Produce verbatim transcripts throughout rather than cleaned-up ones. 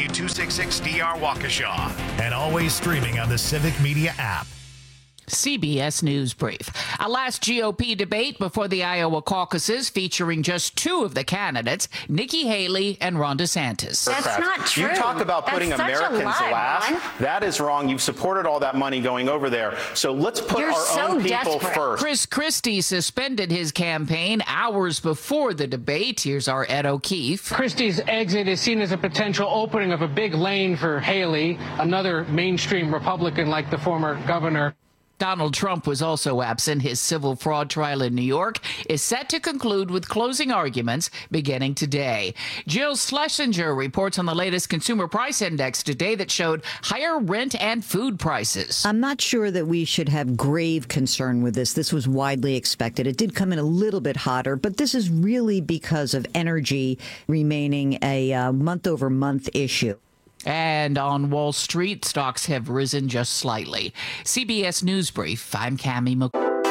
W two sixty-six D R Waukesha. And always streaming on the Civic Media app. C B S News Brief. A last G O P debate before the Iowa caucuses featuring just two of the candidates, Nikki Haley and Ron DeSantis. That's not true. You talk about That's putting such Americans a lie, last. Ron. That is wrong. You've supported all that money going over there. So let's put You're our so own people desperate. first. Chris Christie suspended his campaign hours before the debate. Here's our Ed O'Keefe. Christie's exit is seen as a potential opening of a big lane for Haley, another mainstream Republican like the former governor. Donald Trump was also absent. His civil fraud trial in New York is set to conclude with closing arguments beginning today. Jill Schlesinger reports on the latest consumer price index today that showed higher rent and food prices. I'm not sure that we should have grave concern with this. This was widely expected. It did come in a little bit hotter, but this is really because of energy remaining a uh, month-over-month issue. And on Wall Street, stocks have risen just slightly. C B S News Brief, I'm Cami Mc.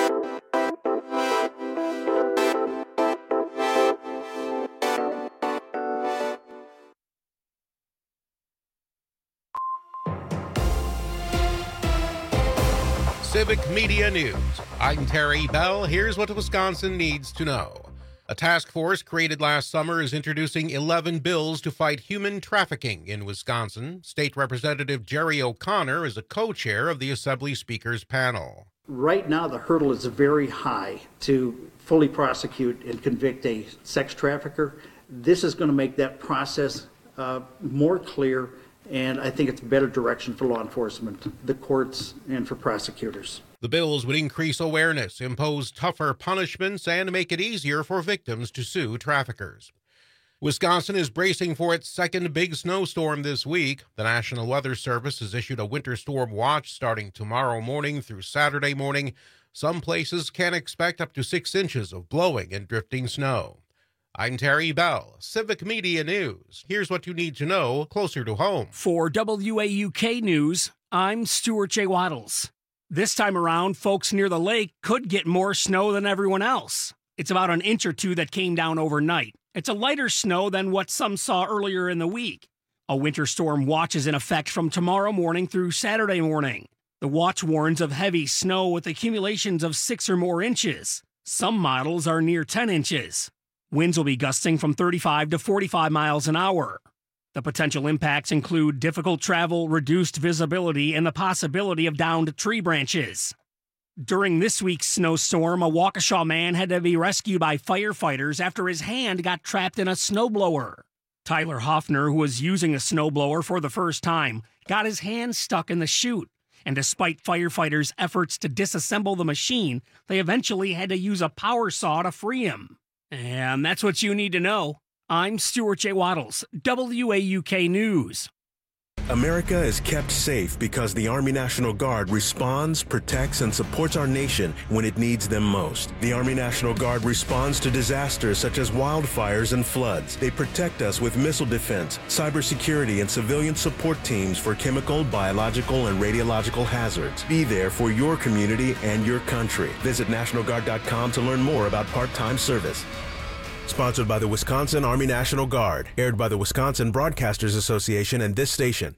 Civic Media News. I'm Terry Bell. Here's what Wisconsin needs to know. A task force created last summer is introducing eleven bills to fight human trafficking in Wisconsin. State Representative Jerry O'Connor is a co-chair of the Assembly Speakers panel. Right now, the hurdle is very high to fully prosecute and convict a sex trafficker. This is going to make that process uh, more clear, and I think it's a better direction for law enforcement, the courts, and for prosecutors. The bills would increase awareness, impose tougher punishments, and make it easier for victims to sue traffickers. Wisconsin is bracing for its second big snowstorm this week. The National Weather Service has issued a winter storm watch starting tomorrow morning through Saturday morning. Some places can expect up to six inches of blowing and drifting snow. I'm Terry Bell, Civic Media News. Here's what you need to know closer to home. For W A U K News, I'm Stuart J. Waddles. This time around, folks near the lake could get more snow than everyone else. It's about an inch or two that came down overnight. It's a lighter snow than what some saw earlier in the week. A winter storm watch is in effect from tomorrow morning through Saturday morning. The watch warns of heavy snow with accumulations of six or more inches. Some models are near ten inches. Winds will be gusting from thirty-five to forty-five miles an hour. The potential impacts include difficult travel, reduced visibility, and the possibility of downed tree branches. During this week's snowstorm, a Waukesha man had to be rescued by firefighters after his hand got trapped in a snowblower. Tyler Hoffner, who was using a snowblower for the first time, got his hand stuck in the chute. And despite firefighters' efforts to disassemble the machine, they eventually had to use a power saw to free him. And that's what you need to know. I'm Stuart J. Waddles, W A U K News. America is kept safe because the Army National Guard responds, protects, and supports our nation when it needs them most. The Army National Guard responds to disasters such as wildfires and floods. They protect us with missile defense, cybersecurity, and civilian support teams for chemical, biological, and radiological hazards. Be there for your community and your country. Visit National Guard dot com to learn more about part-time service. Sponsored by the Wisconsin Army National Guard. Aired by the Wisconsin Broadcasters Association and this station.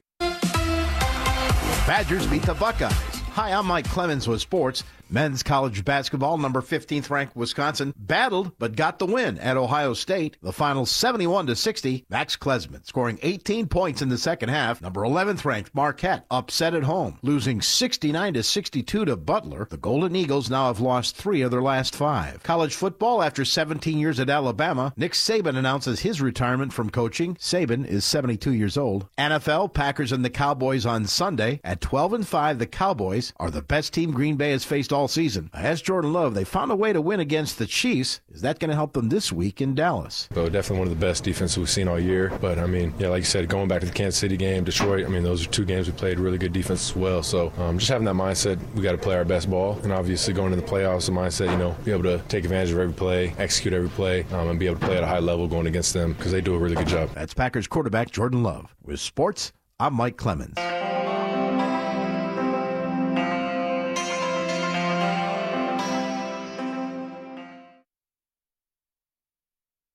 Badgers beat the Buckeyes. Hi, I'm Mike Clemens with sports. Men's college basketball, number fifteenth ranked Wisconsin, battled but got the win at Ohio State. The final seventy-one to sixty. Max Klesman scoring eighteen points in the second half. Number eleventh ranked Marquette upset at home, losing sixty-nine to sixty-two to Butler. The Golden Eagles now have lost three of their last five. College football, after seventeen years at Alabama, Nick Saban announces his retirement from coaching. Saban is seventy-two years old. N F L, Packers and the Cowboys on Sunday. At twelve and five, the Cowboys are the best team Green Bay has faced all season. As Jordan Love, they found a way to win against the Chiefs. Is that going to help them this week in Dallas? So definitely one of the best defenses we've seen all year. But, I mean, yeah, like you said, going back to the Kansas City game, Detroit, I mean, those are two games we played really good defense as well. So um, just having that mindset, we got to play our best ball. And obviously going into the playoffs, the mindset, you know, be able to take advantage of every play, execute every play, um, and be able to play at a high level going against them because they do a really good job. That's Packers quarterback Jordan Love. With sports, I'm Mike Clemens.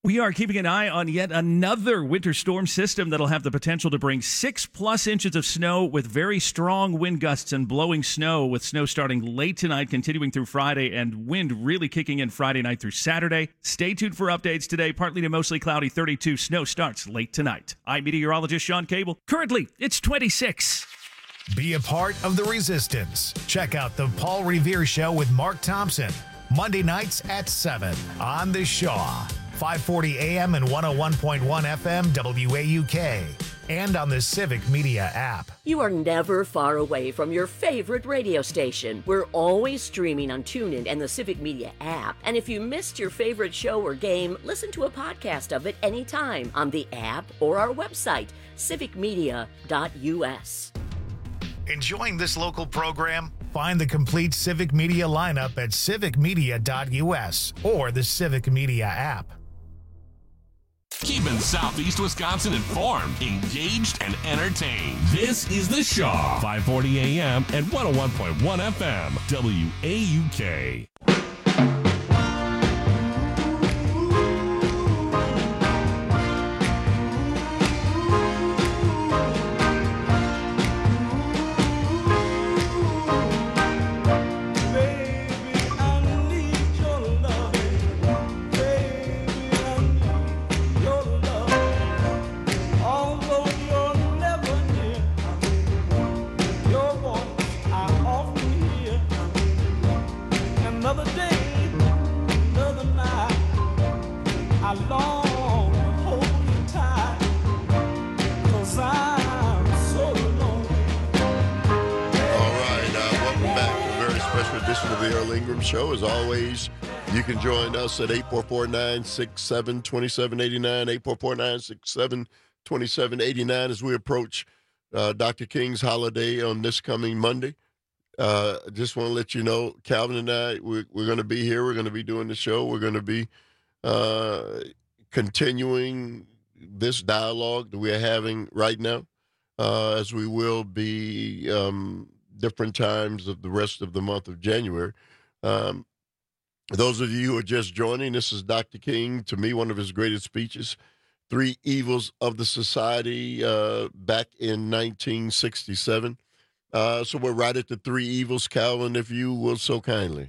We are keeping an eye on yet another winter storm system that'll have the potential to bring six plus inches of snow with very strong wind gusts and blowing snow, with snow starting late tonight, continuing through Friday, and wind really kicking in Friday night through Saturday. Stay tuned for updates today. Partly to mostly cloudy, thirty-two. Snow starts late tonight. I'm meteorologist Sean Cable. Currently, it's twenty-six. Be a part of the resistance. Check out the Paul Revere Show with Mark Thompson, Monday nights at seven on The Shaw. five forty A M and one oh one point one F M W A U K, and on the Civic Media app. You are never far away from your favorite radio station. We're always streaming on TuneIn and the Civic Media app. And if you missed your favorite show or game, listen to a podcast of it anytime on the app or our website, civic media dot U S. Enjoying this local program? Find the complete Civic Media lineup at civic media dot U S or the Civic Media app. Keeping Southeast Wisconsin informed, engaged, and entertained. This is The Shaw, five forty A M and one oh one point one F M, W A U K. Of the Earl Ingram Show. As always, you can join us at eight four four, nine six seven, two seven eight nine, eight four four, nine six seven, two seven eight nine as we approach uh, Doctor King's holiday on this coming Monday. Uh, just want to let you know, Calvin and I, we're, we're going to be here. We're going to be doing the show. We're going to be uh, continuing this dialogue that we're having right now, uh, as we will be um, different times of the rest of the month of January. Um, those of you who are just joining, this is Doctor King, to me, one of his greatest speeches, Three Evils of the Society, uh, back in nineteen sixty-seven. Uh, so we're right at the three evils, Calvin, if you will so kindly.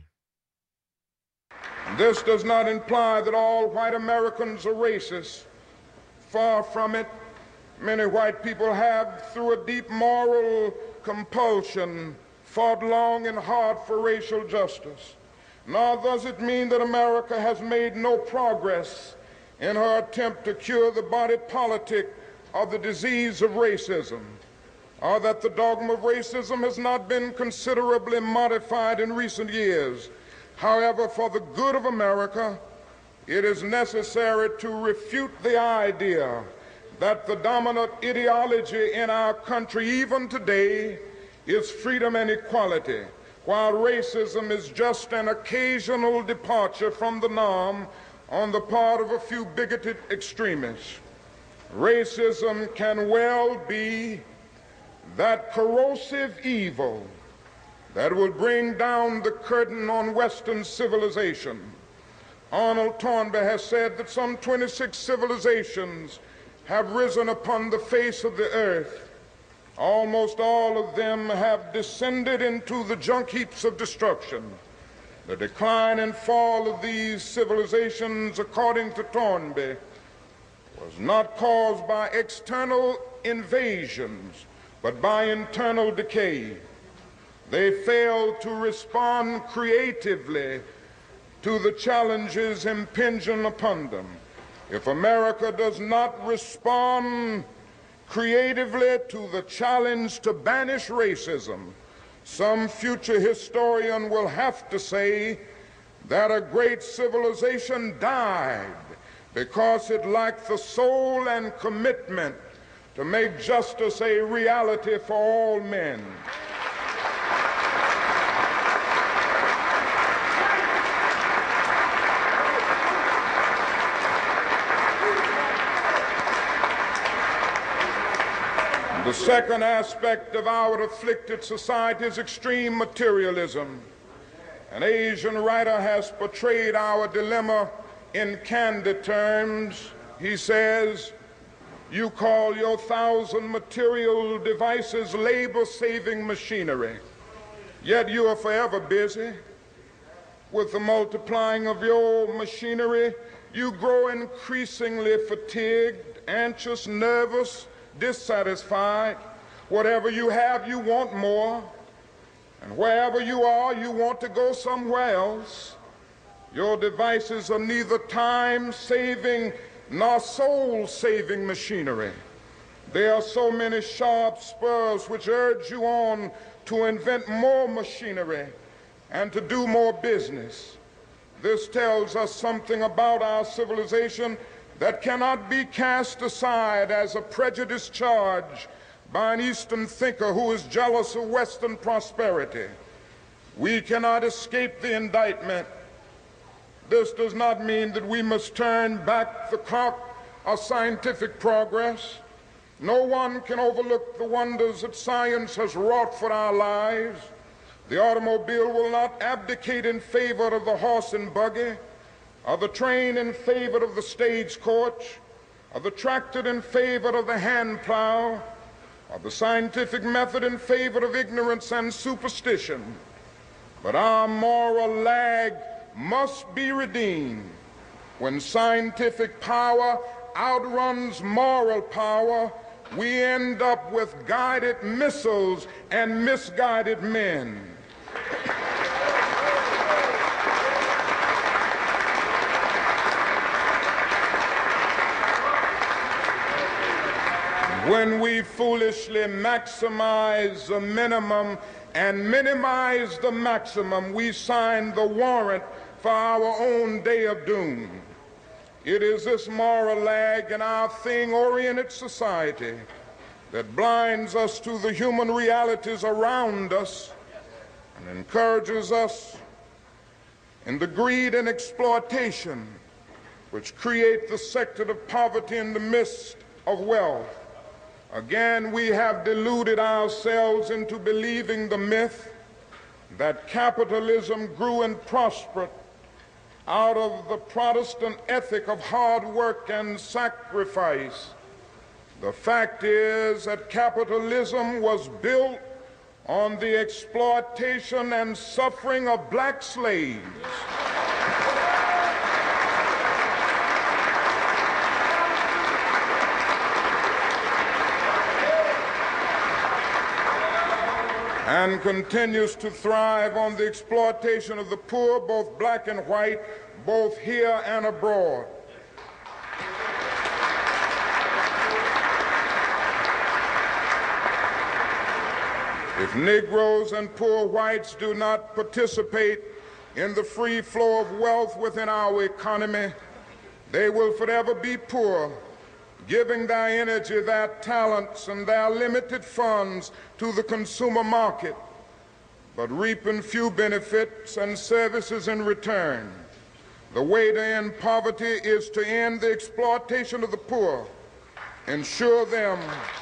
This does not imply that all white Americans are racist. Far from it. Many white people have, through a deep moral compulsion, fought long and hard for racial justice. Nor does it mean that America has made no progress in her attempt to cure the body politic of the disease of racism, or that the dogma of racism has not been considerably modified in recent years. However, for the good of America, it is necessary to refute the idea that the dominant ideology in our country, even today, is freedom and equality, while racism is just an occasional departure from the norm on the part of a few bigoted extremists. Racism can well be that corrosive evil that will bring down the curtain on Western civilization. Arnold Toynbee has said that some twenty-six civilizations have risen upon the face of the earth. Almost all of them have descended into the junk heaps of destruction. The decline and fall of these civilizations, according to Toynbee, was not caused by external invasions, but by internal decay. They failed to respond creatively to the challenges impinging upon them. If America does not respond creatively to the challenge to banish racism, some future historian will have to say that a great civilization died because it lacked the soul and commitment to make justice a reality for all men. The second aspect of our afflicted society is extreme materialism. An Asian writer has portrayed our dilemma in candid terms, he says, you call your thousand material devices labor-saving machinery, yet you are forever busy with the multiplying of your machinery. You grow increasingly fatigued, anxious, nervous, dissatisfied. Whatever you have, you want more. And wherever you are, you want to go somewhere else. Your devices are neither time-saving nor soul-saving machinery. There are so many sharp spurs which urge you on to invent more machinery and to do more business. This tells us something about our civilization that cannot be cast aside as a prejudiced charge by an Eastern thinker who is jealous of Western prosperity. We cannot escape the indictment. This does not mean that we must turn back the clock of scientific progress. No one can overlook the wonders that science has wrought for our lives. The automobile will not abdicate in favor of the horse and buggy, or the train in favor of the stagecoach, or the tractor in favor of the hand plow, or the scientific method in favor of ignorance and superstition. But our moral lag must be redeemed. When scientific power outruns moral power, we end up with guided missiles and misguided men. When we foolishly maximize the minimum and minimize the maximum, we sign the warrant for our own day of doom. It is this moral lag in our thing-oriented society that blinds us to the human realities around us and encourages us in the greed and exploitation which create the sector of poverty in the midst of wealth. Again, we have deluded ourselves into believing the myth that capitalism grew and prospered out of the Protestant ethic of hard work and sacrifice. The fact is that capitalism was built on the exploitation and suffering of black slaves. And continues to thrive on the exploitation of the poor, both black and white, both here and abroad. If Negroes and poor whites do not participate in the free flow of wealth within our economy, they will forever be poor, giving their energy, their talents, and their limited funds to the consumer market, but reaping few benefits and services in return. The way to end poverty is to end the exploitation of the poor, ensure them,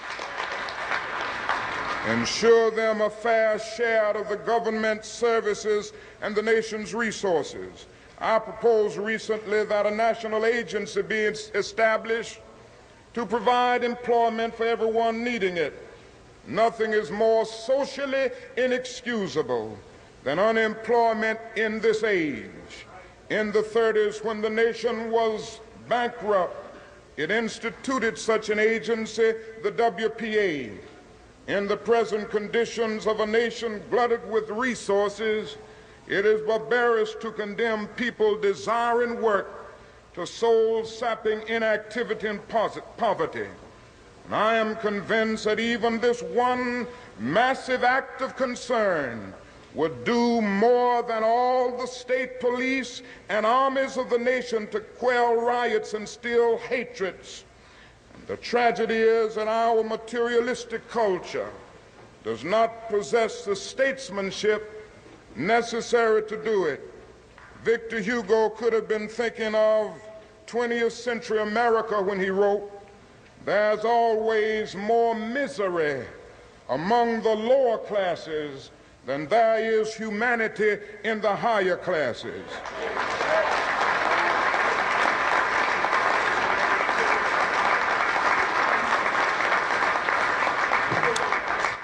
ensure them a fair share of the government services and the nation's resources. I proposed recently that a national agency be established to provide employment for everyone needing it. Nothing is more socially inexcusable than unemployment in this age. In the thirties, when the nation was bankrupt, it instituted such an agency, the W P A. In the present conditions of a nation glutted with resources, it is barbarous to condemn people desiring work to soul-sapping inactivity and poverty. And I am convinced that even this one massive act of concern would do more than all the state police and armies of the nation to quell riots and still hatreds. And the tragedy is that our materialistic culture does not possess the statesmanship necessary to do it. Victor Hugo could have been thinking of twentieth century America when he wrote, "There's always more misery among the lower classes than there is humanity in the higher classes."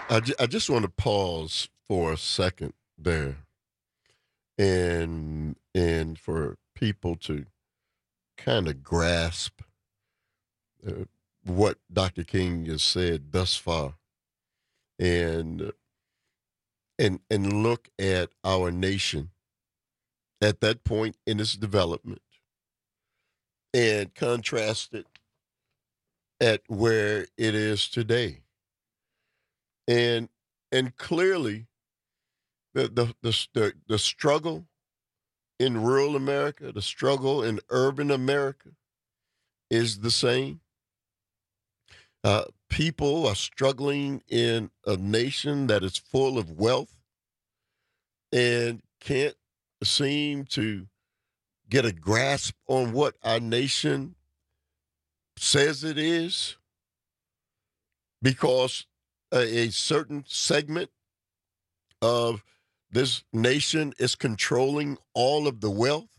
I, I just want to pause for a second there, and and for people to kind of grasp uh, what Doctor King has said thus far, and and and look at our nation at that point in its development, and contrast it at where it is today. And and clearly, the the the the, the struggle in rural America, the struggle in urban America, is the same. Uh, people are struggling in a nation that is full of wealth and can't seem to get a grasp on what our nation says it is, because a, a certain segment of this nation is controlling all of the wealth,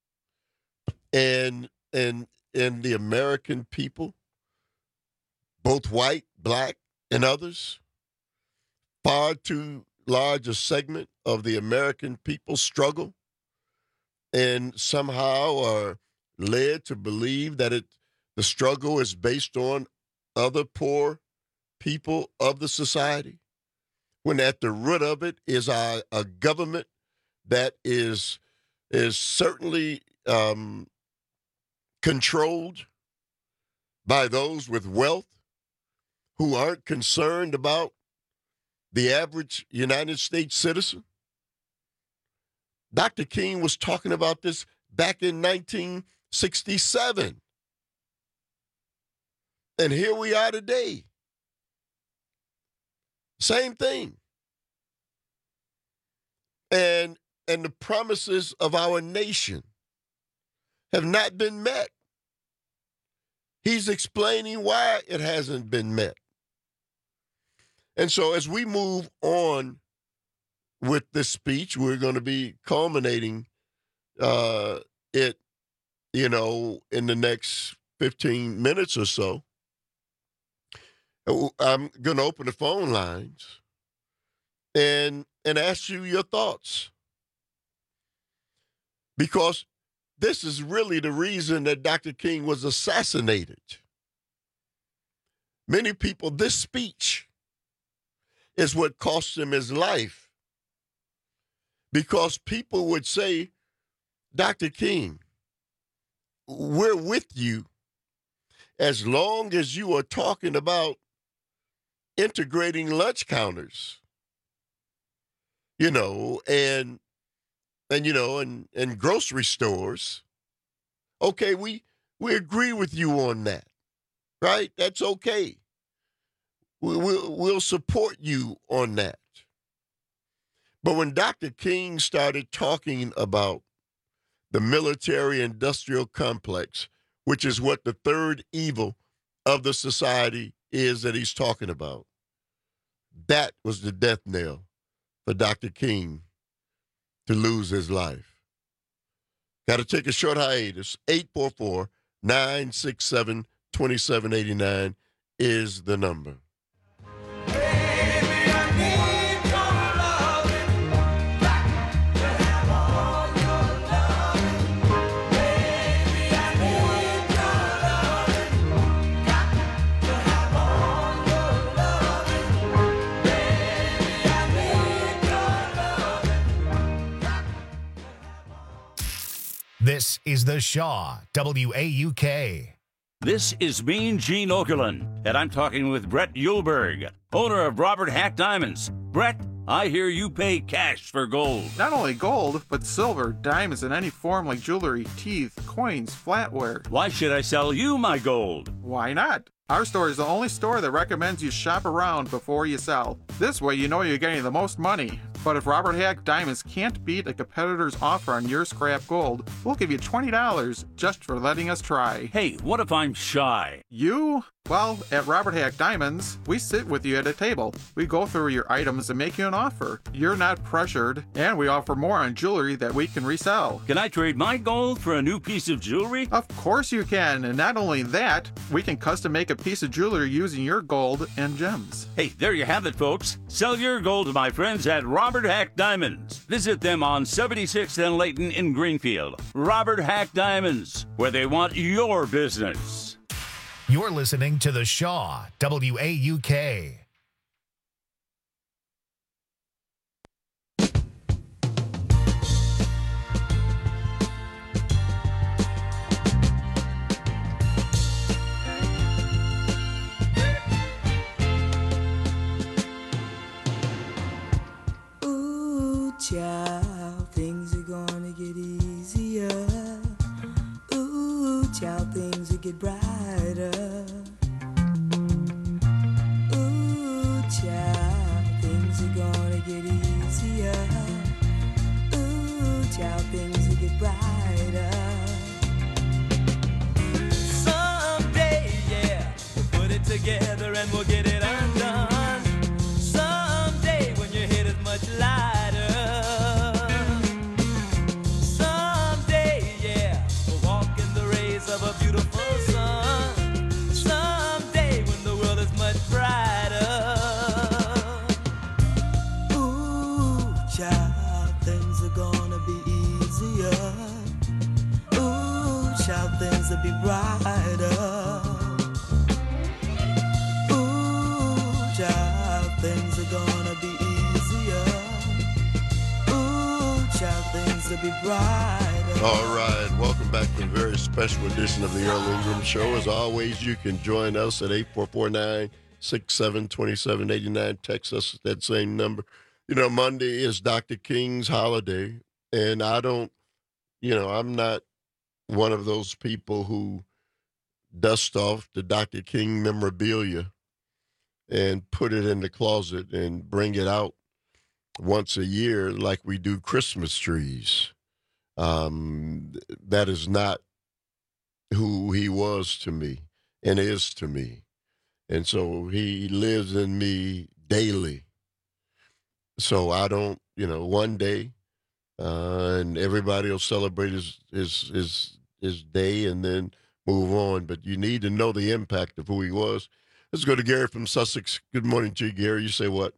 and and and the American people, both white, black, and others, far too large a segment of the American people struggle and somehow are led to believe that it the struggle is based on other poor people of the society, when at the root of it is a, a government that is is certainly um, controlled by those with wealth who aren't concerned about the average United States citizen. Doctor King was talking about this back in nineteen sixty-seven. And here we are today. Same thing. And and the promises of our nation have not been met. He's explaining why it hasn't been met. And so as we move on with this speech, we're going to be culminating uh, it, you know, in the next fifteen minutes or so. I'm going to open the phone lines and and ask you your thoughts, because this is really the reason that Doctor King was assassinated. Many people, this speech is what cost him his life, because people would say, Doctor King, we're with you as long as you are talking about integrating lunch counters, you know, and, and you know, and, and grocery stores. Okay, we, we agree with you on that, right? That's okay. We, we'll, we'll support you on that. But when Doctor King started talking about the military-industrial complex, which is what the third evil of the society is that he's talking about, that was the death knell for Doctor King to lose his life. Got to take a short hiatus. eight four four, nine six seven, two seven eight nine is the number. This is The Shaw, W A U K. This is Mean Gene Okerlund, and I'm talking with Brett Yulberg, owner of Robert Hack Diamonds. Brett, I hear you pay cash for gold. Not only gold, but silver, diamonds in any form like jewelry, teeth, coins, flatware. Why should I sell you my gold? Why not? Our store is the only store that recommends you shop around before you sell. This way you know you're getting the most money. But if Robert Hack Diamonds can't beat a competitor's offer on your scrap gold, we'll give you twenty dollars just for letting us try. Hey, what if I'm shy? You? Well, at Robert Hack Diamonds, we sit with you at a table. We go through your items and make you an offer. You're not pressured, and we offer more on jewelry that we can resell. Can I trade my gold for a new piece of jewelry? Of course you can, and not only that, we can custom make a piece of jewelry using your gold and gems. Hey, there you have it, folks. Sell your gold to my friends at Robert Hack Diamonds. Visit them on seventy-sixth and Layton in Greenfield. Robert Hack Diamonds, where they want your business. You're listening to The Shaw, W A U K. Ooh, child, things are gonna get easier. Ooh, child, things will get brighter. Ooh, child, things are gonna get easier. Ooh, child, things will get brighter. Someday, yeah, we'll put it together and we'll get it undone. Someday, when your head is much lighter. Someday, yeah, we'll walk in the rays of a beautiful sun. Someday, when the world is much brighter. Ooh, child, things are gonna be easier. Ooh, child, things will be brighter. Ooh, child, things are gonna be easier. Ooh, child, things will be brighter. All right, welcome back to a very special edition of the Earl Ingram Show. As always, you can join us at eight four four nine, six seven two seven eight nine. Text us at that same number. You know, Monday is Doctor King's holiday, and I don't, you know, I'm not one of those people who dust off the Doctor King memorabilia and put it in the closet and bring it out once a year like we do Christmas trees. Um, that is not who he was to me and is to me. And so he lives in me daily. So I don't, you know, one day, uh, and everybody will celebrate his, his, his, his day and then move on. But you need to know the impact of who he was. Let's go to Gary from Sussex. Good morning to you, Gary. You say what?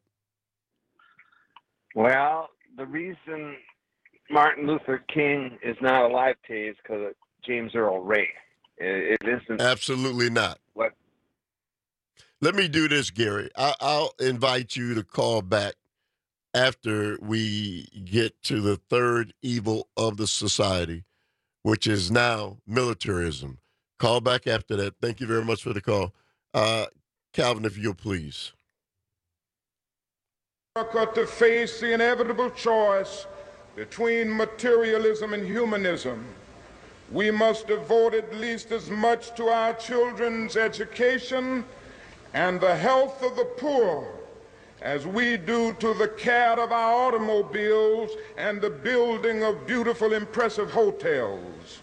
Well, the reason Martin Luther King is not alive today is because of James Earl Ray. It, it isn't. Absolutely not. What? Let me do this, Gary. I, I'll invite you to call back after we get to the third evil of the society, which is now militarism. Call back after that. Thank you very much for the call. Uh, Calvin, if you'll please. America to face the inevitable choice between materialism and humanism, we must devote at least as much to our children's education and the health of the poor as we do to the care of our automobiles and the building of beautiful, impressive hotels.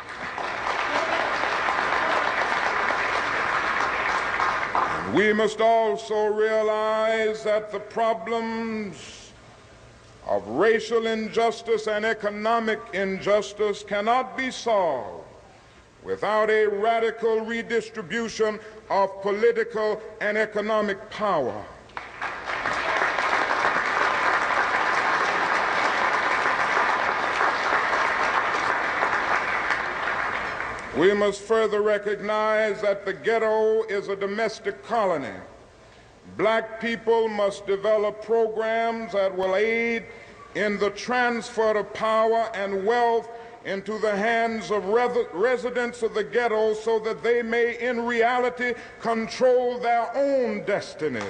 We must also realize that the problems of racial injustice and economic injustice cannot be solved without a radical redistribution of political and economic power. We must further recognize that the ghetto is a domestic colony. Black people must develop programs that will aid in the transfer of power and wealth into the hands of res- residents of the ghetto so that they may in reality control their own destinies.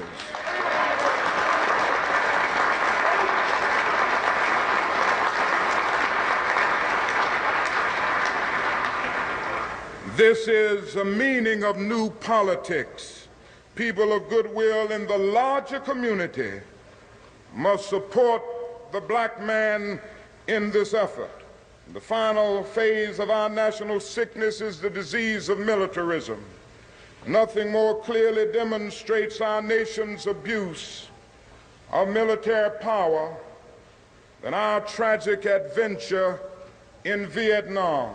This is the meaning of new politics. People of goodwill in the larger community must support the black man in this effort. The final phase of our national sickness is the disease of militarism. Nothing more clearly demonstrates our nation's abuse of military power than our tragic adventure in Vietnam.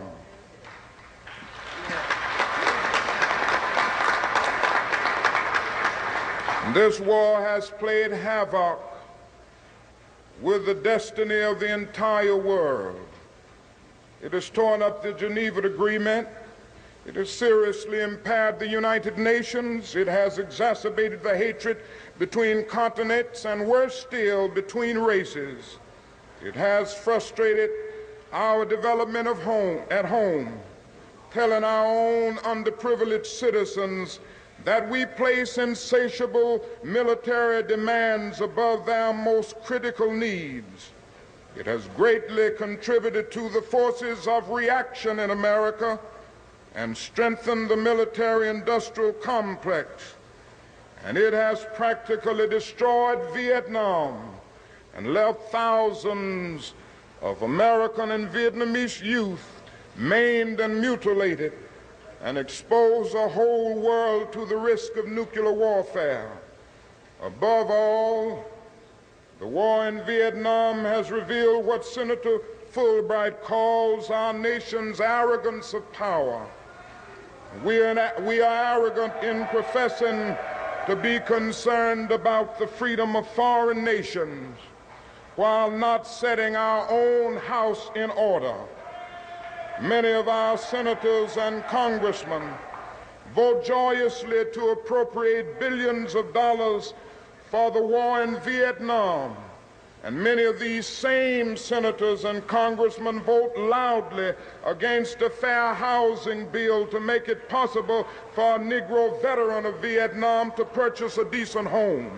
This war has played havoc with the destiny of the entire world. It has torn up the Geneva Agreement. It has seriously impaired the United Nations. It has exacerbated the hatred between continents and, worse still, between races. It has frustrated our development of home, at home, telling our own underprivileged citizens that we place insatiable military demands above their most critical needs. It has greatly contributed to the forces of reaction in America and strengthened the military-industrial complex. And it has practically destroyed Vietnam and left thousands of American and Vietnamese youth maimed and mutilated, and expose the whole world to the risk of nuclear warfare. Above all, the war in Vietnam has revealed what Senator Fulbright calls our nation's arrogance of power. We are, we are arrogant in professing to be concerned about the freedom of foreign nations while not setting our own house in order. Many of our senators and congressmen vote joyously to appropriate billions of dollars for the war in Vietnam. And many of these same senators and congressmen vote loudly against a fair housing bill to make it possible for a Negro veteran of Vietnam to purchase a decent home.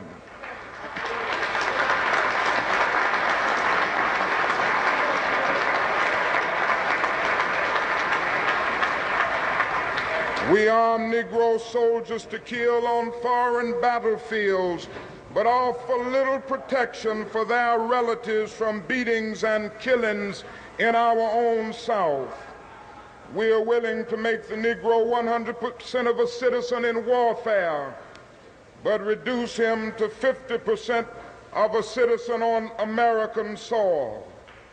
We arm Negro soldiers to kill on foreign battlefields, but offer little protection for their relatives from beatings and killings in our own South. We are willing to make the Negro one hundred percent of a citizen in warfare, but reduce him to fifty percent of a citizen on American soil.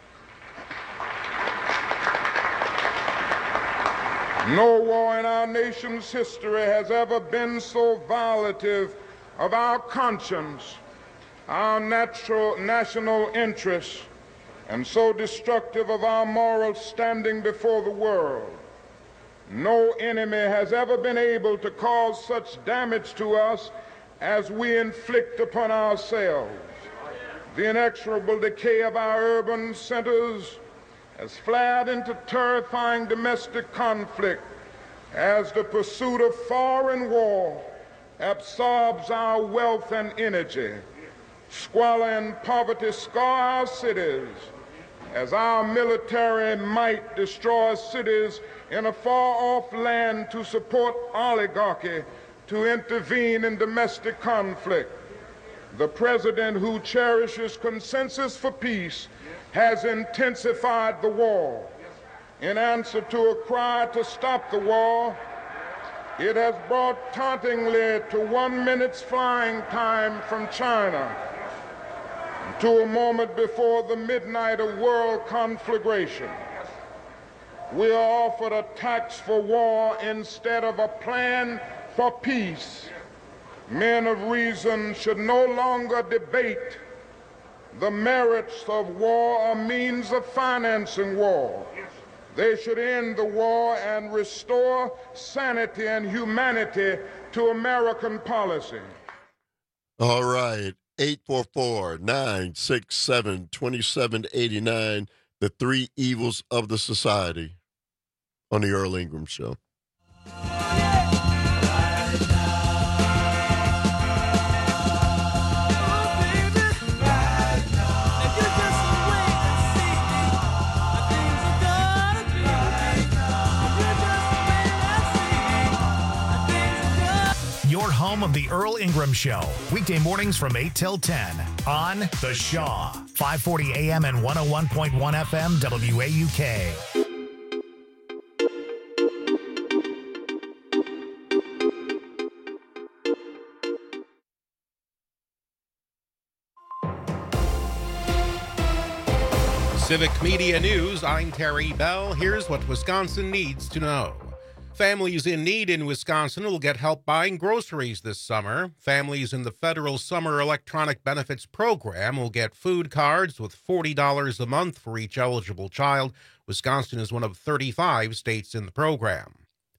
No war in our nation's history has ever been so violative of our conscience, our natural national interests, and so destructive of our moral standing before the world. No enemy has ever been able to cause such damage to us as we inflict upon ourselves. The inexorable decay of our urban centers has flared into terrifying domestic conflict as the pursuit of foreign war absorbs our wealth and energy. Squalor and poverty scar our cities as our military might destroys cities in a far-off land to support oligarchy to intervene in domestic conflict. The president who cherishes consensus for peace has intensified the war. In answer to a cry to stop the war, it has brought tauntingly to one minute's flying time from China, to a moment before the midnight of world conflagration. We are offered a tax for war instead of a plan for peace. Men of reason should no longer debate the merits of war or means of financing war. They should end the war and restore sanity and humanity to American policy. All right. eight four four, nine six seven, two seven eight nine. The Three Evils of the Society on the Earl Ingram Show. Home of the Earl Ingram Show, weekday mornings from eight till ten on The Shaw, five forty A M and one oh one point one F M W A U K. Civic Media News, I'm Terry Bell. Here's what Wisconsin needs to know. Families in need in Wisconsin will get help buying groceries this summer. Families in the federal Summer Electronic Benefits Program will get food cards with forty dollars a month for each eligible child. Wisconsin is one of thirty-five states in the program.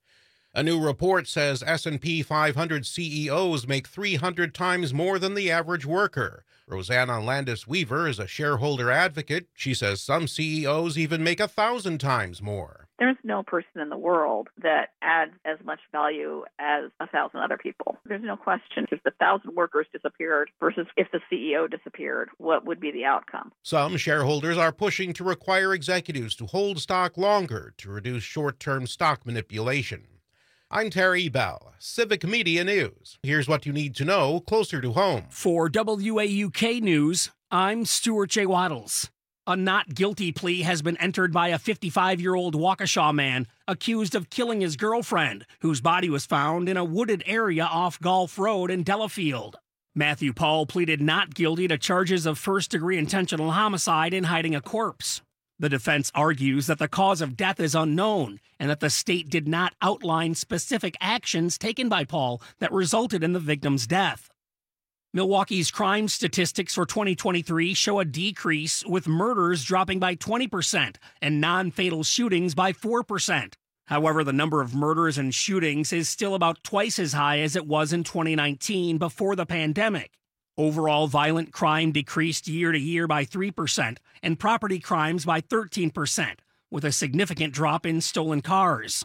A new report says S and P five hundred C E Os make three hundred times more than the average worker. Rosanna Landis-Weaver is a shareholder advocate. She says some C E Os even make a thousand times more. There's no person in the world that adds as much value as a thousand other people. There's no question. If the thousand workers disappeared versus if the C E O disappeared, what would be the outcome? Some shareholders are pushing to require executives to hold stock longer to reduce short-term stock manipulation. I'm Terry Bell, Civic Media News. Here's what you need to know closer to home. For W A U K News, I'm Stuart J. Waddles. A not guilty plea has been entered by a fifty-five-year-old Waukesha man accused of killing his girlfriend, whose body was found in a wooded area off Golf Road in Delafield. Matthew Paul pleaded not guilty to charges of first-degree intentional homicide and hiding a corpse. The defense argues that the cause of death is unknown and that the state did not outline specific actions taken by Paul that resulted in the victim's death. Milwaukee's crime statistics for twenty twenty-three show a decrease, with murders dropping by twenty percent and non-fatal shootings by four percent. However, the number of murders and shootings is still about twice as high as it was in twenty nineteen before the pandemic. Overall violent crime decreased year to year by three percent and property crimes by thirteen percent, with a significant drop in stolen cars.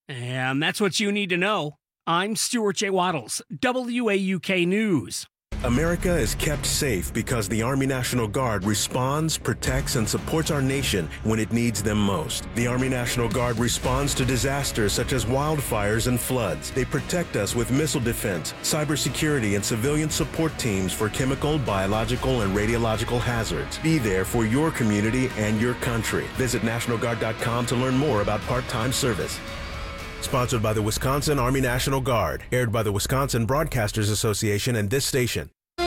And that's what you need to know. I'm Stuart J. Waddles, W A U K News. America is kept safe because the Army National Guard responds, protects, and supports our nation when it needs them most. The Army National Guard responds to disasters such as wildfires and floods. They protect us with missile defense, cybersecurity, and civilian support teams for chemical, biological, and radiological hazards. Be there for your community and your country. Visit National Guard dot com to learn more about part-time service. Sponsored by the Wisconsin Army National Guard. Aired by the Wisconsin Broadcasters Association and this station.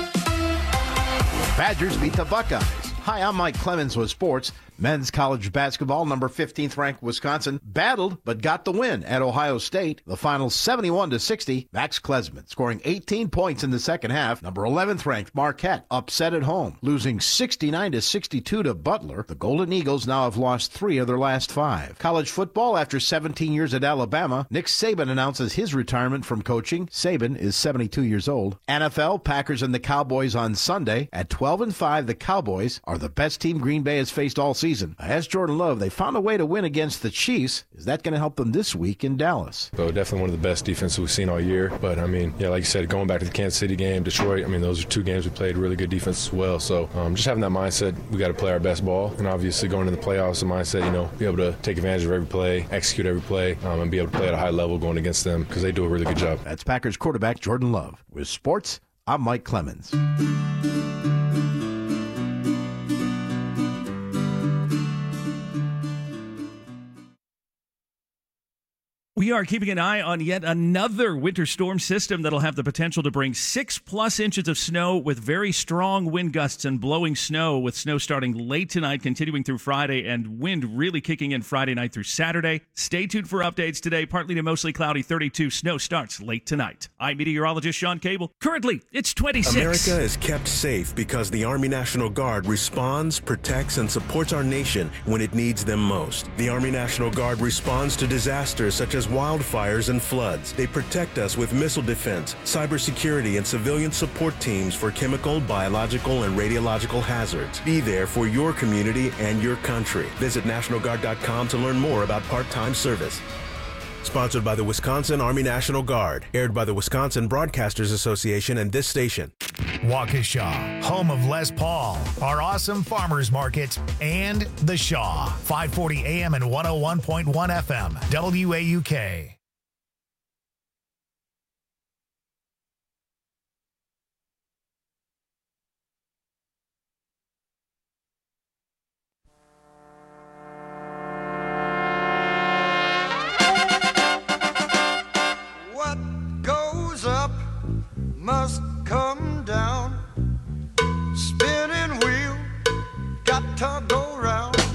Badgers beat the Buckeyes. Hi, I'm Mike Clemens with sports. Men's college basketball, number fifteenth ranked Wisconsin, battled but got the win at Ohio State. The final seventy-one to sixty. Max Klesmit scoring eighteen points in the second half. Number eleventh ranked Marquette upset at home, losing sixty-nine to sixty-two to Butler. The Golden Eagles now have lost three of their last five. College football, after seventeen years at Alabama, Nick Saban announces his retirement from coaching. Saban is seventy-two years old. N F L, Packers and the Cowboys on Sunday. At twelve and five, the Cowboys are the best team Green Bay has faced all season. As Jordan Love, they found a way to win against the Chiefs. Is that going to help them this week in Dallas? So definitely one of the best defenses we've seen all year. But, I mean, yeah, like you said, going back to the Kansas City game, Detroit, I mean, those are two games we played really good defense as well. So um, just having that mindset, we got to play our best ball. And obviously going into the playoffs, the mindset, you know, be able to take advantage of every play, execute every play, um, and be able to play at a high level going against them because they do a really good job. That's Packers quarterback Jordan Love. With sports, I'm Mike Clemens. We are keeping an eye on yet another winter storm system that'll have the potential to bring six plus inches of snow with very strong wind gusts and blowing snow, with snow starting late tonight, continuing through Friday, and wind really kicking in Friday night through Saturday. Stay tuned for updates today. Partly to mostly cloudy, thirty-two. Snow starts late tonight. I'm meteorologist Sean Cable. Currently, it's twenty-six. America is kept safe because the Army National Guard responds, protects, and supports our nation when it needs them most. The Army National Guard responds to disasters such as wildfires and floods. They protect us with missile defense, cybersecurity, and civilian support teams for chemical, biological, and radiological hazards. Be there for your community and your country. Visit National Guard dot com to learn more about part-time service. Sponsored by the Wisconsin Army National Guard. Aired by the Wisconsin Broadcasters Association and this station. Waukesha, home of Les Paul, our awesome farmers market, and The Shaw, five forty A M and one oh one point one F M, W A U K. Must come down, spinning wheel, got to go round.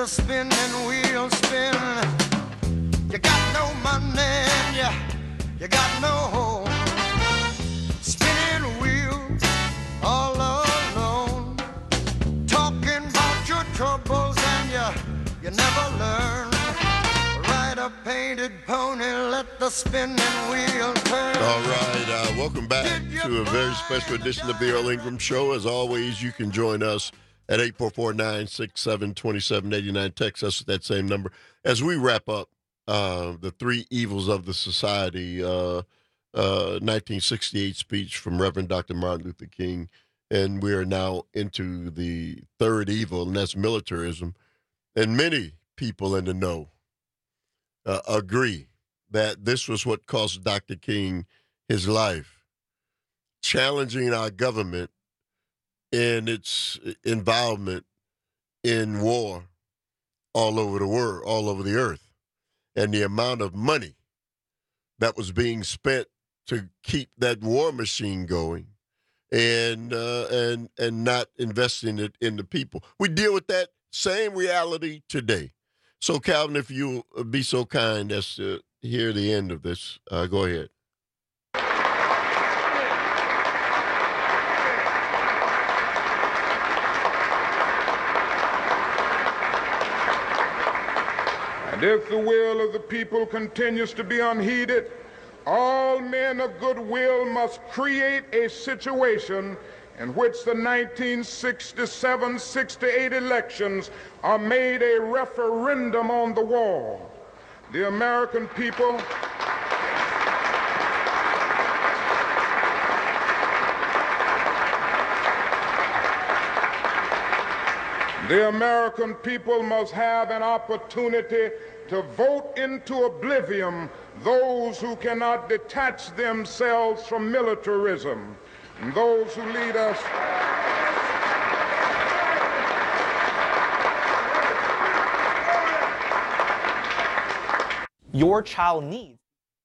spinning wheel spin. You got no money and you, you got no home. Spinning wheels all alone. Talking about your troubles and you, you never learn. Ride a painted pony, let the spinning wheel turn. All right, uh, welcome back to a very special edition of the Earl Ingram Show. As always, you can join us at eight four four, nine six seven, two seven eight nine. Text us at that same number. As we wrap up uh, the three evils of the society, uh, uh, nineteen sixty-eight speech from Reverend Doctor Martin Luther King, and we are now into the third evil, and that's militarism. And many people in the know uh, agree that this was what cost Doctor King his life, challenging our government in its involvement in war all over the world, all over the earth, and the amount of money that was being spent to keep that war machine going, and uh, and and not investing it in the people. We deal with that same reality today. So, Calvin, if you'll be so kind as to hear the end of this, uh, go ahead. And if the will of the people continues to be unheeded, all men of goodwill must create a situation in which the nineteen sixty-seven sixty-eight elections are made a referendum on the war. The American people The American people must have an opportunity to vote into oblivion those who cannot detach themselves from militarism, and those who lead us your child needs.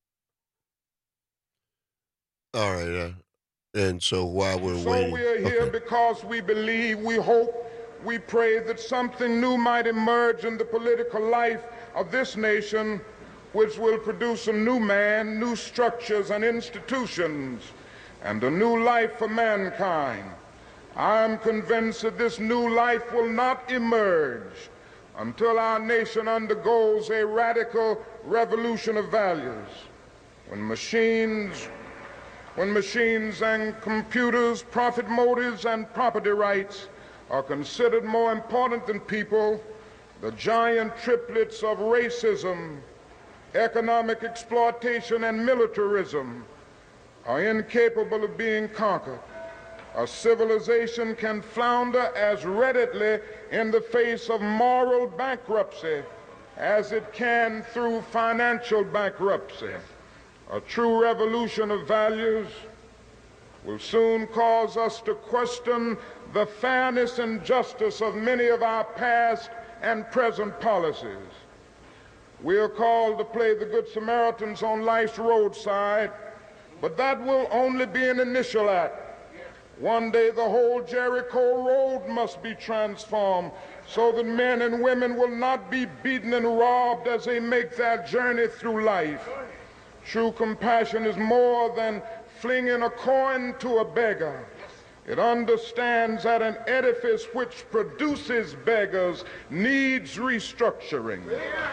All right, uh, and so while we're so waiting, we are here okay. because we believe, we hope, we pray that something new might emerge in the political life of this nation, which will produce a new man, new structures and institutions, and a new life for mankind. I am convinced that this new life will not emerge until our nation undergoes a radical revolution of values. When machines, when machines and computers, profit motives and property rights are considered more important than people, the giant triplets of racism, economic exploitation, and militarism are incapable of being conquered. A civilization can flounder as readily in the face of moral bankruptcy as it can through financial bankruptcy. A true revolution of values will soon cause us to question the fairness and justice of many of our past and present policies. We are called to play the Good Samaritans on life's roadside, but that will only be an initial act. One day the whole Jericho road must be transformed so that men and women will not be beaten and robbed as they make their journey through life. True compassion is more than flinging a coin to a beggar. It understands that an edifice which produces beggars needs restructuring.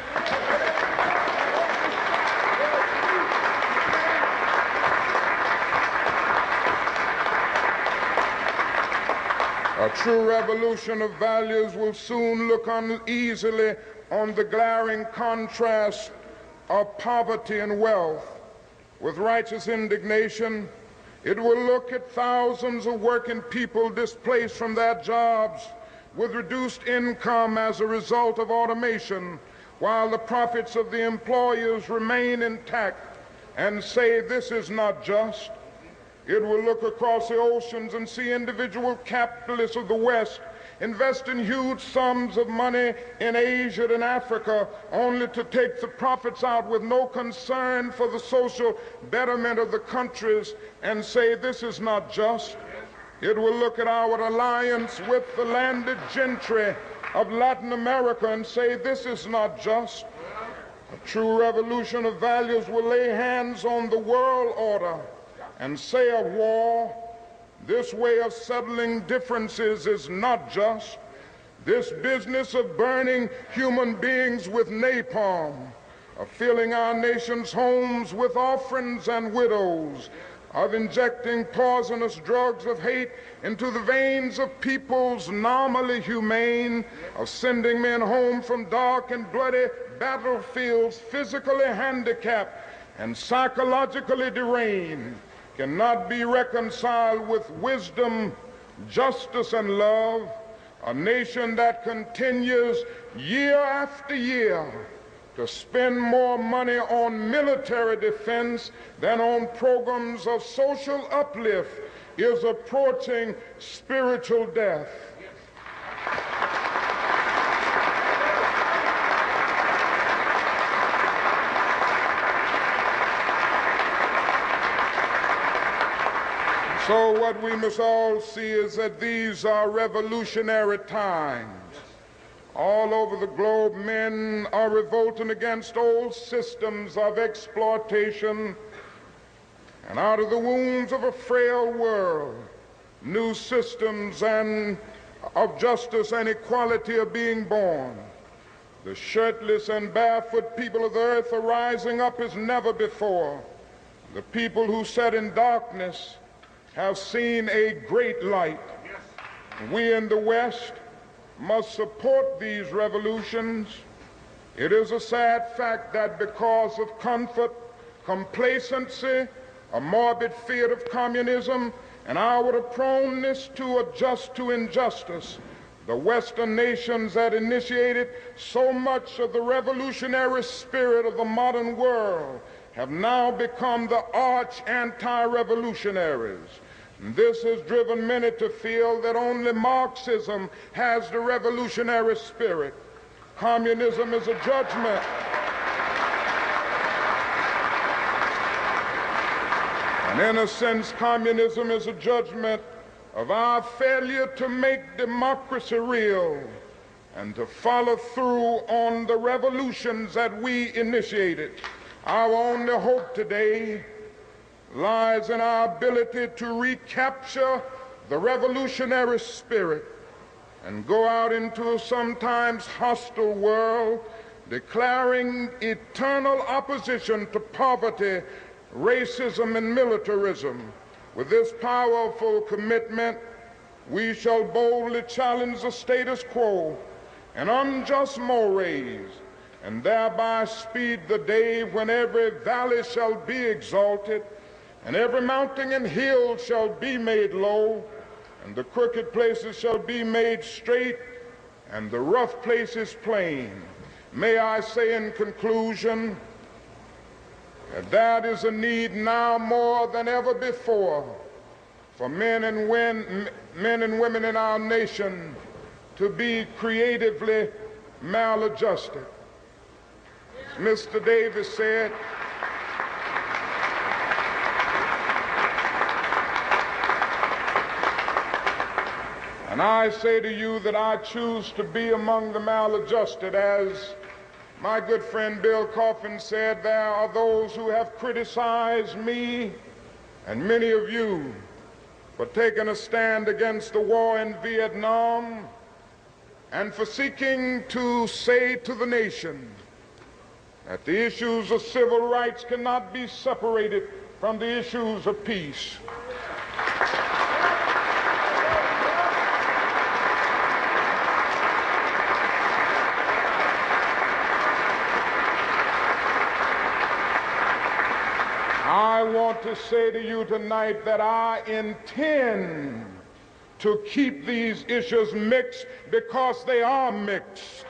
A true revolution of values will soon look uneasily on the glaring contrast of poverty and wealth. With righteous indignation, it will look at thousands of working people displaced from their jobs with reduced income as a result of automation, while the profits of the employers remain intact, and say this is not just. It will look across the oceans and see individual capitalists of the West investing huge sums of money in Asia and Africa only to take the profits out with no concern for the social betterment of the countries and say this is not just. It will look at our alliance with the landed gentry of Latin America and say, this is not just. A true revolution of values will lay hands on the world order and say of war, this way of settling differences is not just. This business of burning human beings with napalm, of filling our nation's homes with orphans and widows, of injecting poisonous drugs of hate into the veins of peoples normally humane, of sending men home from dark and bloody battlefields physically handicapped and psychologically deranged, cannot be reconciled with wisdom, justice, and love. A nation that continues year after year to spend more money on military defense than on programs of social uplift is approaching spiritual death. So what we must all see is that these are revolutionary times. All over the globe, men are revolting against old systems of exploitation, and out of the wounds of a frail world, new systems and of justice and equality are being born. The shirtless and barefoot people of the earth are rising up as never before. The people who sat in darkness have seen a great light. We in the West must support these revolutions. It is a sad fact that because of comfort, complacency, a morbid fear of communism, and our proneness to adjust to injustice, the Western nations that initiated so much of the revolutionary spirit of the modern world have now become the arch anti-revolutionaries. This has driven many to feel that only Marxism has the revolutionary spirit. Communism is a judgment. And in a sense, communism is a judgment of our failure to make democracy real and to follow through on the revolutions that we initiated. Our only hope today lies in our ability to recapture the revolutionary spirit and go out into a sometimes hostile world, declaring eternal opposition to poverty, racism, and militarism. With this powerful commitment, we shall boldly challenge the status quo and unjust mores, and thereby speed the day when every valley shall be exalted, and every mountain and hill shall be made low, and the crooked places shall be made straight, and the rough places plain. May I say in conclusion that that is a need now more than ever before for men and, when, men and women in our nation to be creatively maladjusted. As Mister Davis said, and I say to you that I choose to be among the maladjusted. As my good friend Bill Coffin said, there are those who have criticized me and many of you for taking a stand against the war in Vietnam and for seeking to say to the nation that the issues of civil rights cannot be separated from the issues of peace. I want to say to you tonight that I intend to keep these issues mixed because they are mixed.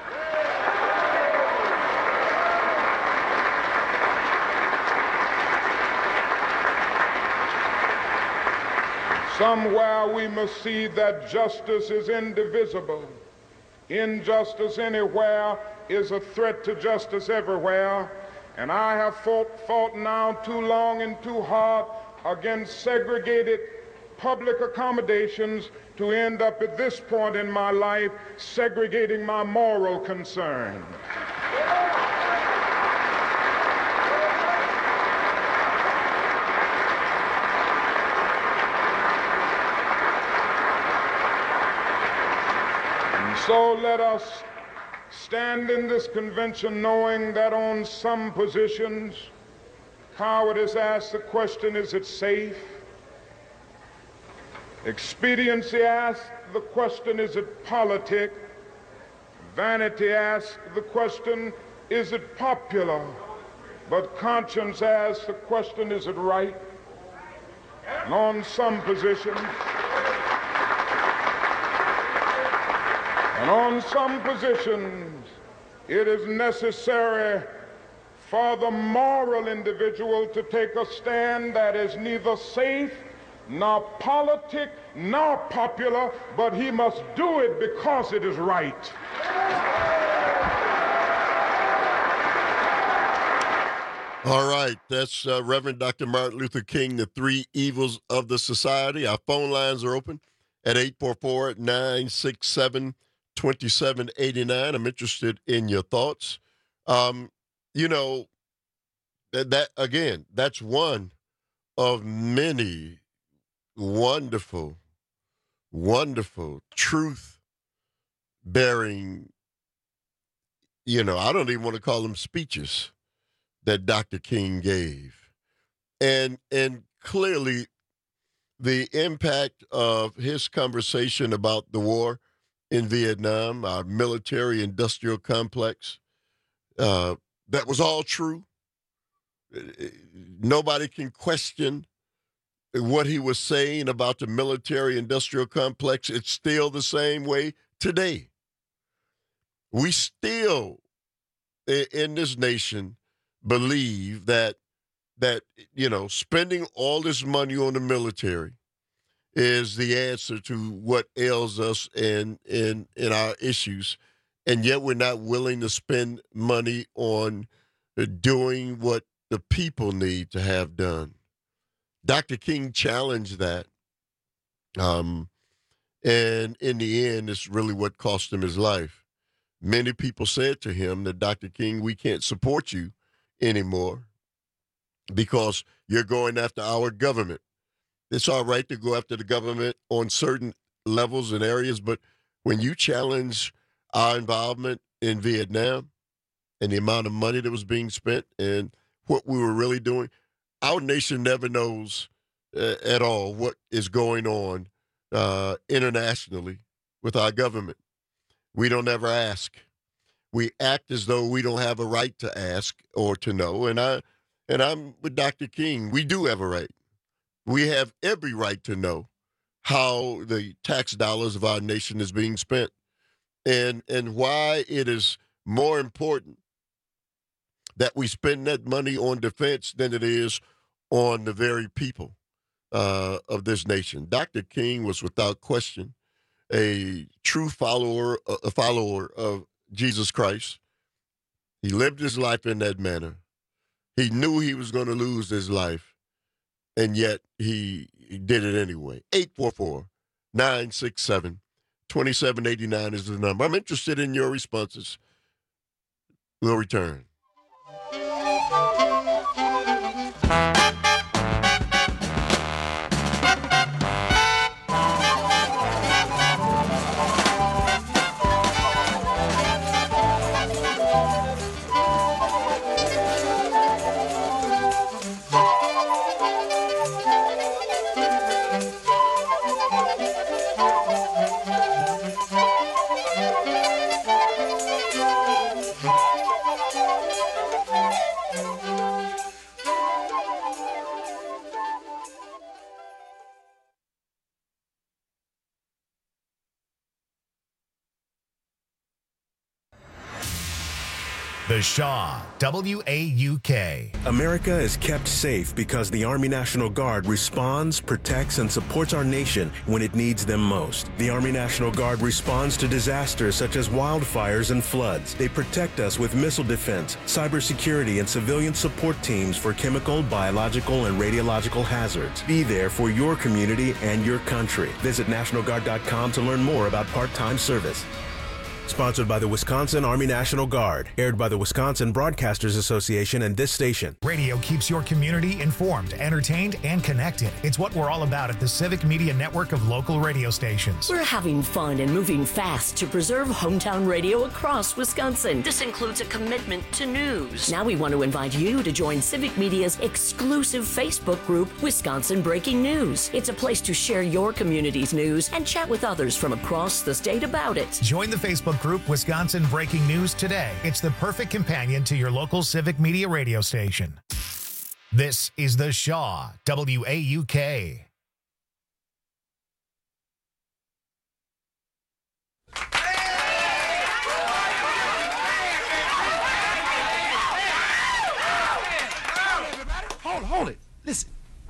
Somewhere we must see that justice is indivisible. Injustice anywhere is a threat to justice everywhere. And I have fought, fought now too long and too hard against segregated public accommodations to end up at this point in my life segregating my moral concerns. And so let us stand in this convention knowing that on some positions, Howard has asked the question, is it safe? Expediency asks the question, is it politic? Vanity asks the question, is it popular? But conscience asks the question, is it right? And on some positions, and on some positions, it is necessary for the moral individual to take a stand that is neither safe, nor politic, nor popular, but he must do it because it is right. All right, that's uh, Reverend Doctor Martin Luther King, The Three Evils of the Society. Our phone lines are open at eight four four, nine six seven, two seven eight nine. I'm interested in your thoughts. Um, you know, that, that again, that's one of many wonderful, wonderful truth-bearing, you know, I don't even want to call them speeches that Doctor King gave. And and clearly the impact of his conversation about the war in Vietnam, our military-industrial complex, uh, that was all true. Nobody can question what he was saying about the military-industrial complex. It's still the same way today. We still, in this nation, believe that, that you know, spending all this money on the military is the answer to what ails us and in, in our issues, and yet we're not willing to spend money on doing what the people need to have done. Doctor King challenged that, um, and in the end, it's really what cost him his life. Many people said to him that, Doctor King, we can't support you anymore because you're going after our government. It's all right to go after the government on certain levels and areas, but when you challenge our involvement in Vietnam and the amount of money that was being spent and what we were really doing, our nation never knows uh, at all what is going on uh, internationally with our government. We don't ever ask. We act as though we don't have a right to ask or to know. And I, and I'm with Doctor King. We do have a right. We have every right to know how the tax dollars of our nation is being spent, and and why it is more important that we spend that money on defense than it is on the very people uh, of this nation. Doctor King was without question a true follower, a follower of Jesus Christ. He lived his life in that manner. He knew he was going to lose his life, and yet he, he did it anyway. eight four four, nine six seven, two seven eight nine is the number. I'm interested in your responses. We'll return. The Shaw, W A U K. America is kept safe because the Army National Guard responds, protects, and supports our nation when it needs them most. The Army National Guard responds to disasters such as wildfires and floods. They protect us with missile defense, cybersecurity, and civilian support teams for chemical, biological, and radiological hazards. Be there for your community and your country. Visit National Guard dot com to learn more about part-time service. Sponsored by the Wisconsin Army National Guard. Aired by the Wisconsin Broadcasters Association and this station. Radio keeps your community informed, entertained, and connected. It's what we're all about at the Civic Media Network of local radio stations. We're having fun and moving fast to preserve hometown radio across Wisconsin. This includes a commitment to news. Now we want to invite you to join Civic Media's exclusive Facebook group, Wisconsin Breaking News. It's a place to share your community's news and chat with others from across the state about it. Join the Facebook group Wisconsin Breaking News today. It's the perfect companion to your local Civic Media radio station. This is The Shaw, W A U K. Hold, hold it. Listen.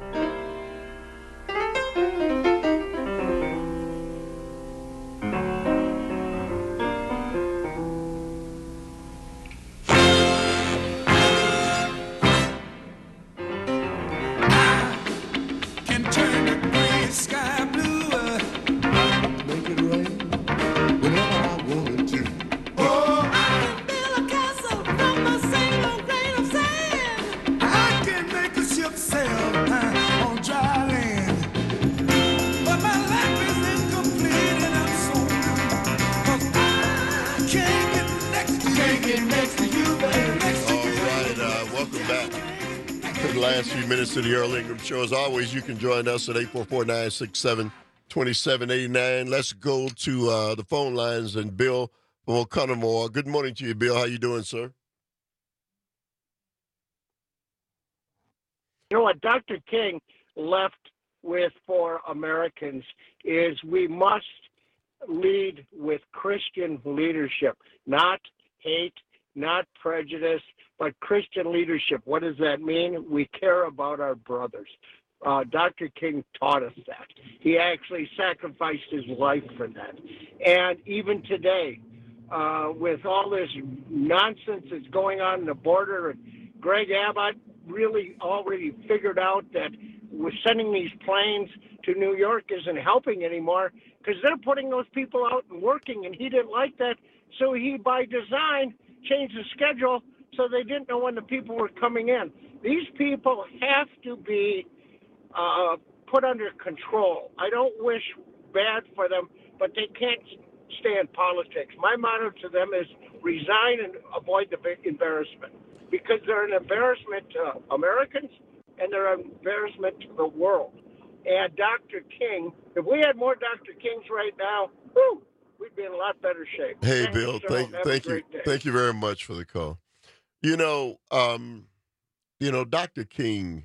Last few minutes of the Earl Ingram Show. As always, you can join us at eight four four, nine six seven, two seven eight nine. Let's go to uh, the phone lines and Bill from Oconomowoc. Good morning to you, Bill. How you doing, sir? You know what Doctor King left with for Americans is we must lead with Christian leadership, not hate, not prejudice, but Christian leadership. What does that mean? We care about our brothers. Uh, Doctor King taught us that. He actually sacrificed his life for that. And even today, uh, with all this nonsense that's going on in the border, and Greg Abbott really already figured out that with sending these planes to New York isn't helping anymore because they're putting those people out and working, and he didn't like that. So he, by design, changed the schedule so they didn't know when the people were coming in. These people have to be uh, put under control. I don't wish bad for them, but they can't stay in politics. My motto to them is resign and avoid the embarrassment, because they're an embarrassment to Americans and they're an embarrassment to the world. And Doctor King, if we had more Doctor Kings right now, whew, we'd be in a lot better shape. Hey, Thank Bill, you, thank, Have thank a you, great day. thank you very much for the call. You know, um, you know, Doctor King,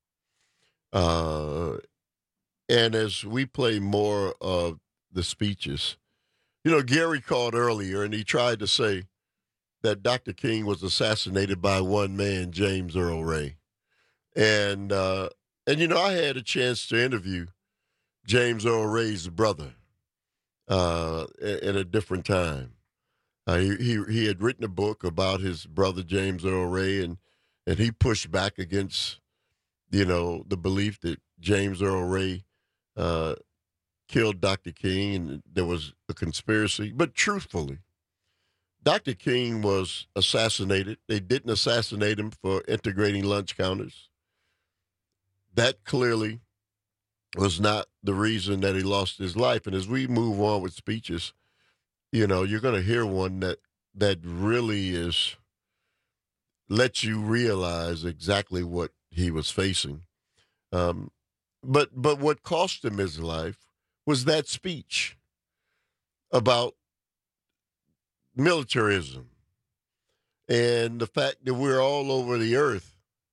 uh, and as we play more of the speeches, you know, Gary called earlier and he tried to say that Doctor King was assassinated by one man, James Earl Ray, and uh, and you know, I had a chance to interview James Earl Ray's brother uh, at a different time. Uh, he, he he had written a book about his brother James Earl Ray, and and he pushed back against, you know, the belief that James Earl Ray uh, killed Doctor King, and there was a conspiracy. But truthfully, Doctor King was assassinated. They didn't assassinate him for integrating lunch counters. That clearly was not the reason that he lost his life. And as we move on with speeches, you know, you're going to hear one that that really is lets you realize exactly what he was facing. Um, but but what cost him his life was that speech about militarism and the fact that we're all over the earth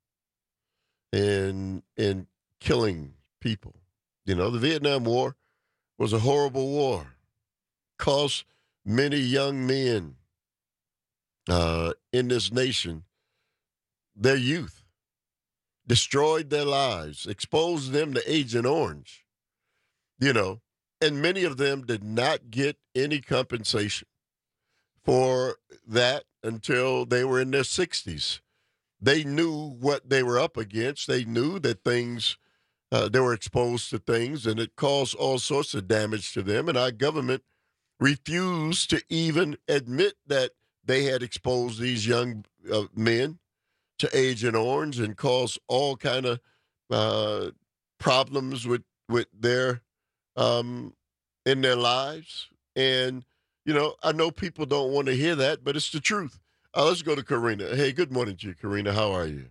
and and killing people. You know, the Vietnam War was a horrible war. Cost many young men uh, in this nation, their youth, destroyed their lives, exposed them to Agent Orange, you know, and many of them did not get any compensation for that until they were in their sixties. They knew what they were up against. They knew that things, uh, they were exposed to things, and it caused all sorts of damage to them. And our government refused to even admit that they had exposed these young uh, men to Agent Orange and caused all kind of uh, problems with with their um, in their lives. And you know, I know people don't want to hear that, but it's the truth. Uh, let's go to Karina. Hey, good morning to you, Karina. How are you?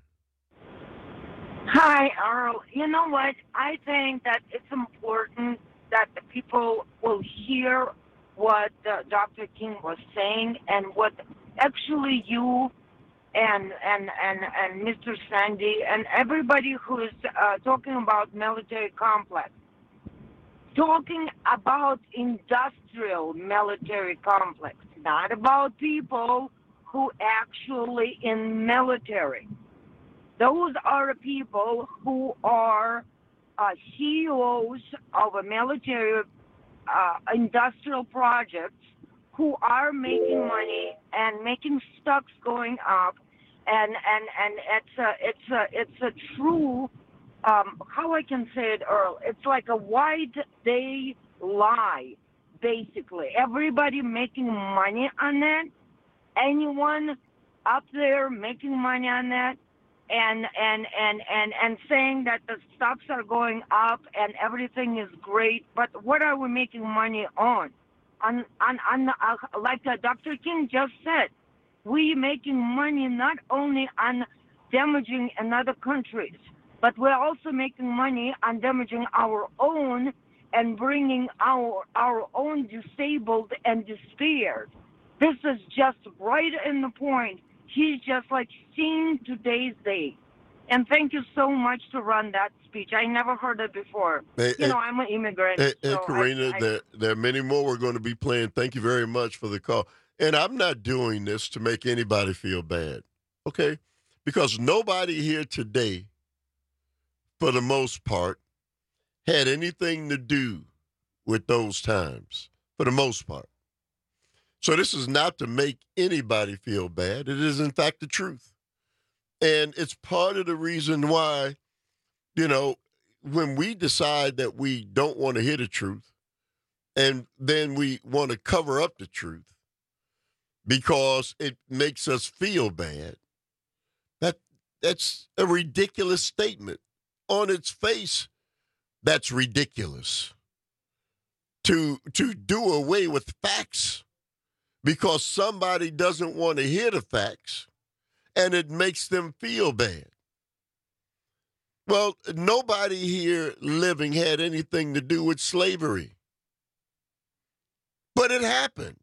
Hi, Earl. You know what? I think that it's important that the people will hear what uh, Doctor King was saying and what actually you and and and, and Mister Sandy and everybody who is uh, talking about military complex, talking about industrial military complex, not about people who actually in military. Those are people who are uh, C E Os of a military uh, industrial projects who are making money and making stocks going up, and and and it's a it's a it's a true um, how I can say it, Earl. It's like a white day lie, basically. Everybody making money on that. Anyone up there making money on that, and and and and and saying that the stocks are going up and everything is great, but what are we making money on? On on on the, uh, like uh, Doctor King just said, we making money not only on damaging another countries, but we're also making money on damaging our own and bringing our our own disabled and despaired. This is just right in the point. He's just like seeing today's day. And thank you so much to run that speech. I never heard it before. Hey, you hey, know, I'm an immigrant. Hey, so hey Karina, I, I, there, there are many more we're going to be playing. Thank you very much for the call. And I'm not doing this to make anybody feel bad, okay? Because nobody here today, for the most part, had anything to do with those times, for the most part. So this is not to make anybody feel bad. It is, in fact, the truth. And it's part of the reason why, you know, when we decide that we don't want to hear the truth, and then we want to cover up the truth because it makes us feel bad, that that's a ridiculous statement. On its face, that's ridiculous. To, to do away with facts because somebody doesn't want to hear the facts, and it makes them feel bad. Well, nobody here living had anything to do with slavery. But it happened.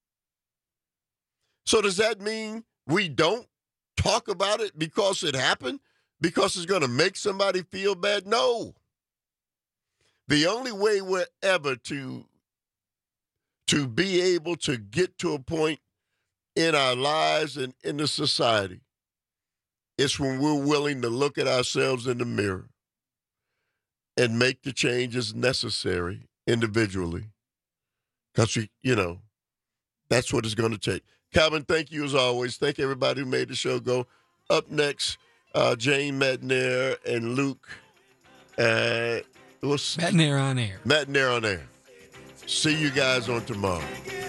So does that mean we don't talk about it because it happened? Because it's going to make somebody feel bad? No. The only way we're ever to to be able to get to a point in our lives and in the society, it's when we're willing to look at ourselves in the mirror and make the changes necessary individually. Because, we, you know, that's what it's going to take. Calvin, thank you as always. Thank everybody who made the show go. Up next, uh, Jane Matnair and Luke. Uh, what's, Matnair on air. Matnair on air. See you guys on tomorrow.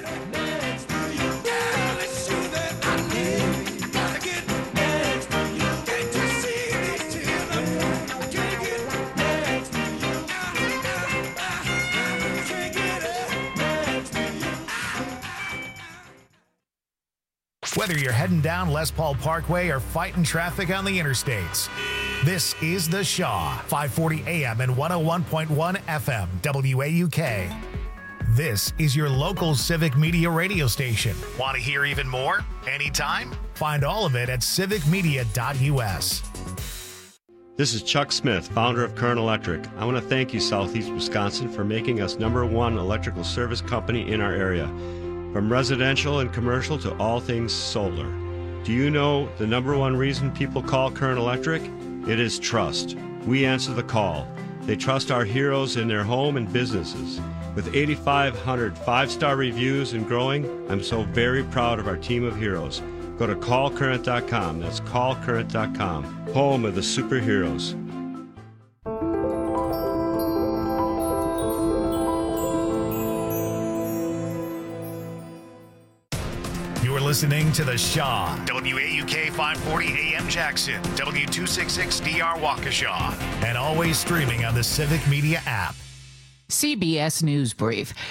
Whether you're heading down Les Paul Parkway or fighting traffic on the interstates, this is The Shaw, five forty A M and one oh one point one F M, W A U K. This is your local civic media radio station. Want to hear even more? Anytime? Find all of it at civic media dot U S. This is Chuck Smith, founder of Current Electric. I want to thank you, Southeast Wisconsin, for making us number one electrical service company in our area. from residential and commercial to all things solar. Do you know the number one reason people call Current Electric? It is trust. We answer the call. They trust our heroes in their home and businesses. With eighty-five hundred five-star reviews and growing, I'm so very proud of our team of heroes. Go to call current dot com. That's call current dot com. Home of the superheroes. Listening to The Shaw, W A U K five forty A M Jackson, W two sixty-six D R Waukesha, and always streaming on the Civic Media app. C B S News Brief.